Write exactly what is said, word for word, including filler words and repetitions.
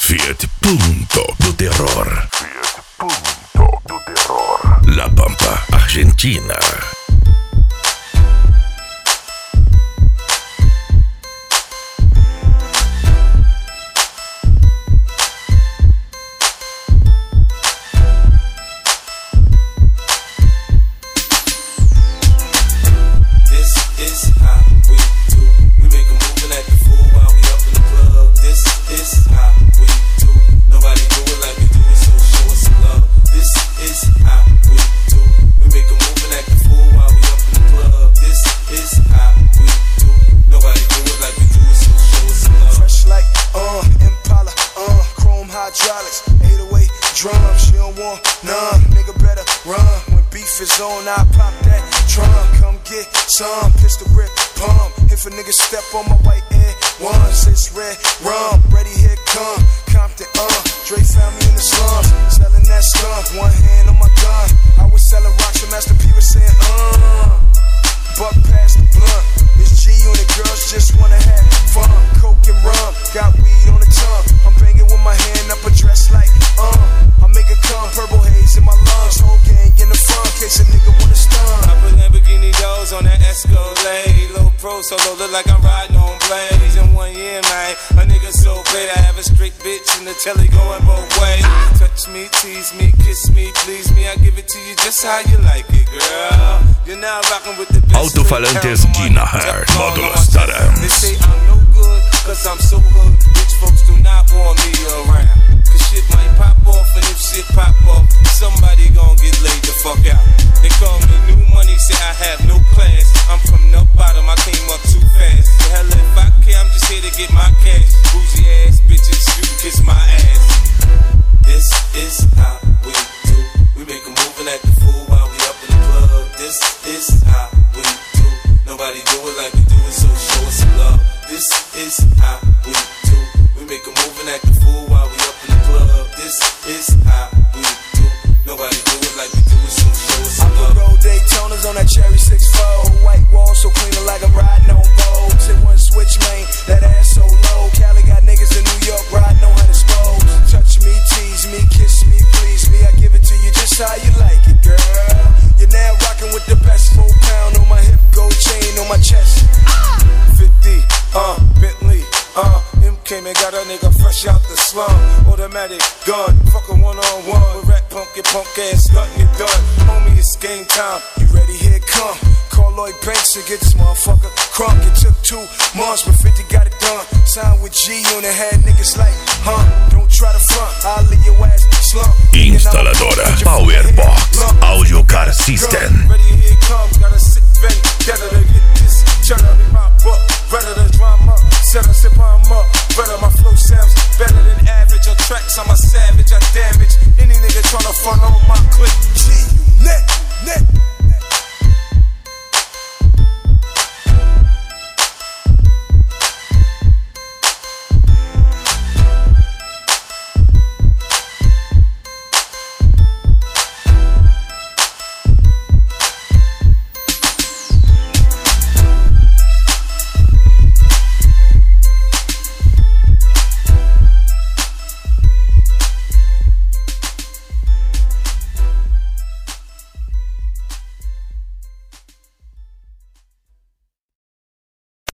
Fiat Punto do Terror. Fiat Punto do Terror. La Pampa, Argentina. On, I pop that drum, come get some pistol grip pump. If a nigga step on my white air ones, it's red rum, ready here come Compton, uh, Dre found me in the slums, selling that skunk, one hand on my gun. I was selling rocks and Master P was saying, uh, buck past the blunt. It's G on the girls just wanna have fun. Coke and rum, got weed on the tongue. I'm banging with my hand up a dress like, uh, I make it come, purple haze in my lungs. Whole gang in the front, case a nigga wanna stun. I put Lamborghini doors on that Escalade. Low pro solo, look like I'm riding on blades. In one year, man, a nigga so great. I have a straight bitch in the telly going both ways. Touch me, tease me, kiss me, please me. I give it to you just how you like it, girl. You're now rocking with the best. Altofalantes Ginaher, módulo starem. They say I'm no good, cause I'm so hood. Rich folks do not want me around. Cause shit might pop off, and if shit pop off, somebody gon' get laid the fuck out. They call me new money, say I have no class. I'm from the bottom, I came up too fast. The hell if I care, I'm just here to get my cash. Bougie ass bitches, you kiss my ass. This is how we do. We make a move and act the fool while we up in the club. This is how we do. Nobody do it like we do it, so show us some love. This is how we do. We make a move and act the fool while we up in the club. This is how we do. Nobody do it like we do it, so show us some love. I put roll Daytonas on that cherry six four. White wall so clean like I'm riding on Vogue. Say one switch lane, that ass so low. Cali got niggas in New York riding on hundred spokes. Touch me, tease me, kiss me, please me. I give it to you just how you like it, girl. You're now rocking with the best. Four pound on my hip, gold chain on my chest. fifty, uh, Bentley, uh, M came and got a nigga fresh out the slum. Automatic gun, fuck a one on one. With rat punk, get punk ass, nothing get done. Homie, it's game time. You ready? Here it come. Call Lloyd Banks and get this motherfucker crunk. It took two months, but fifty got it done. Signed with G on the head, niggas like, huh? Don't try to front, I'll leave your ass slump. Instaladora Powerbox Audio Car System. Ready, here it comes. Got a sick vent, gotta get this. Cheddar, me pop up, better than drama. Set a sip, I'm up. Better my flow sounds better than average. On tracks, I'm a savage, I damage any nigga tryna front on my clip.